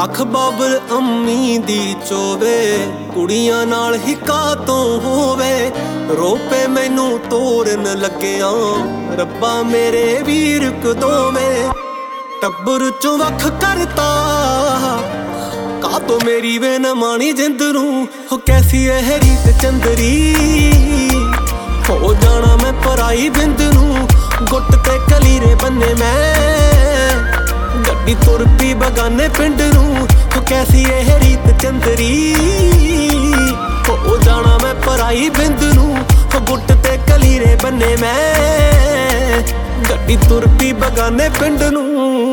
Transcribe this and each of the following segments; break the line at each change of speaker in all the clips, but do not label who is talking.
ਅੱਖ ਬਾਬਰ ਅੰਮੀ ਦੀ ਚੋਵੇ, ਕੁੜੀਆਂ ਨਾਲ ਹੀ ਕਾਤੋਂ ਹੋਵੇ। ਰੋਪੇ ਮੈਨੂੰ ਤੋਰਨ ਲੱਗਿਆ ਰੱਬਾ ਮੇਰੇ ਵੀਰ ਕਦੋਵੇਂ। ਟੱਬਰ ਚੋਂ ਵੱਖ ਕਰਤਾ ਕਾਤੋਂ ਮੇਰੀ ਵੇ ਨਾ ਮਾਣੀ ਜਿੰਦ ਨੂੰ। ਹੋ ਕੈਸੀ ਇਹ ਰੀਤ ਚੰਦਰੀ, ਹੋ ਜਾਣਾ ਮੈਂ ਪਰਾਈ ਬਿੰਦ ਨੂੰ। ਗੁੱਟ ਤੇ ਕਲੀਰੇ ਬੰਨੇ ਮੈਂ ਗੱਡੀ ਤੁਰ ਪਈ ਬਗਾਨੇ ਪਿੰਡ ਨੂੰ। ਹੋ ਕੈਸੀ ਇਹ ਰੀਤ ਚੰਦਰੀ, ਹੋ ਜਾਣਾ ਮੈਂ ਪਰਾਈ ਬਿੰਦ ਨੂੰ। ਹੋ ਗੁੱਟ ਤੇ ਕਲੀਰੇ ਬੰਨੇ ਮੈਂ ਗੱਡੀ ਤੁਰ ਪਈ ਬਗਾਨੇ ਪਿੰਡ ਨੂੰ।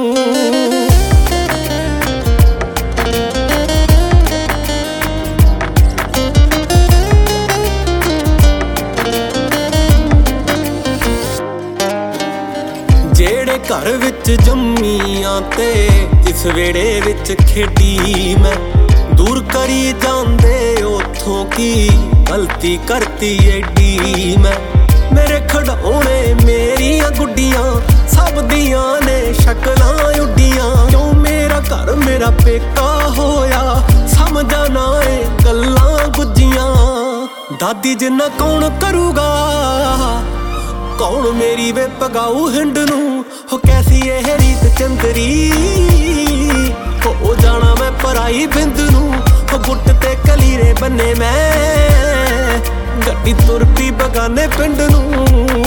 ਜਿਹੜੇ ਘਰ ਵਿੱਚ ਜੰਮੀਆਂ ਤੇ ਜਿਸ ਵੇੜੇ ਵਿੱਚ ਖੇਡੀ ਮੈਂ, ਦੂਰ ਕਰੀ ਜਾਂਦੇ ਉਥੋਂ ਕੀ ਗਲਤੀ ਕਰਤੀ ਏਡੀ ਮੈਂ। ਮੇਰੇ ਖਿਡੌਣੇ ਮੇਰੀਆਂ ਗੁੱਡੀਆਂ ਸਭ ਦੀਆਂ ਨੇ ਸ਼ਕਲਾਂ ਉੱਡੀਆਂ। ਕਿਉਂ ਮੇਰਾ ਘਰ ਮੇਰਾ ਪੇਕਾ ਹੋਇਆ ਸਮਝਾ ਨਾ ਏ ਗੱਲਾਂ ਗੁੱਜੀਆਂ। ਦਾਦੀ ਜਿੰਨਾ ਕੌਣ ਕਰੂਗਾ, ਕੌਣ ਮੇਰੀ ਵੇ ਪਗਾਊ ਹਿੰਡ ਨੂੰ। ਹੋ ਕੈਸੀ ਇਹ ਰੀਤ ਚੰਦਰੀ, ਹੋ ਜਾਣਾ ਮੈਂ ਪਰਾਈ ਬਿੰਦ ਨੂੰ। ਹੋ ਗੁੱਟ ਤੇ ਕਲੀਰੇ ਬੰਨੇ ਮੈਂ ਗੱਡੀ ਤੁਰ ਪਈ ਬਗਾਨੇ ਪਿੰਡ ਨੂੰ।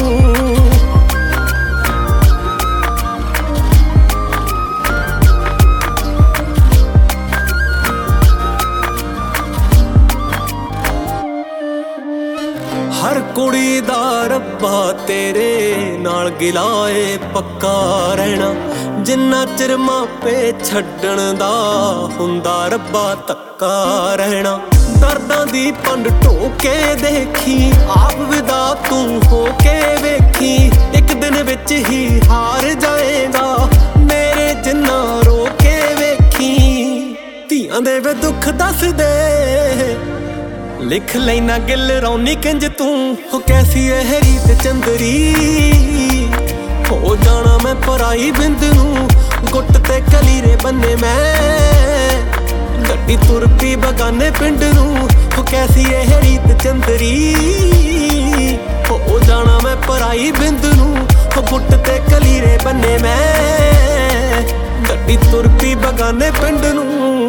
ਹਰ ਕੁੜੀ ਦਾ ਰੱਬਾ ਤੇਰੇ ਨਾਲ ਗਿਲਾਏ ਪੱਕਾ ਰਹਿਣਾ। ਜਿੰਨਾ ਚਿਰ ਮਾਪੇ ਛੱਡਣ ਦਾ ਹੁੰਦਾ ਰੱਬਾ ਧੱਕਾ ਰਹਿਣਾ। ਦਰਦਾਂ ਦੀ ਪੰਡ ਢੋਕੇ ਦੇਖੀ ਆਪ ਵਿਦਾ ਤੂੰ ਹੋ ਕੇ ਵੇਖੀ। ਇੱਕ ਦਿਨ ਵਿੱਚ ਹੀ ਹਾਰ ਜਾਏਗਾ ਮੇਰੇ ਜਿੰਨਾ ਰੋ ਕੇ ਵੇਖੀ। ਧੀਆਂ ਦੇ ਵੇ ਦੁੱਖ ਦੱਸ ਦੇ ਲਿਖ ਲੈਣਾ ਗਿੱਲ ਰੌਣੀ ਕਿੰਜ ਤੂੰ। ਹੋ ਕੈਸੀ ਇਹ ਰੀਤ ਚੰਦਰੀ, ਹੋ ਜਾਣਾ ਮੈਂ ਪਰਾਈ ਬਿੰਦ ਨੂੰ। ਗੁੱਟ ਤੇ ਕਲੀਰੇ ਬੰਨੇ ਮੈਂ ਗੱਡੀ ਤੁਰ ਪਈ ਬਗਾਨੇ ਪਿੰਡ ਨੂੰ। ਹੋ ਕੈਸੀ ਇਹ ਰੀਤ ਚੰਦਰੀ, ਹੋ ਜਾਣਾ ਮੈਂ ਪਰਾਈ ਬਿੰਦ ਨੂੰ। ਹੋ ਗੁੱਟ ਤੇ ਕਲੀਰੇ ਬੰਨੇ ਮੈਂ ਗੱਡੀ ਤੁਰ ਪਈ ਬਗਾਨੇ ਪਿੰਡ ਨੂੰ।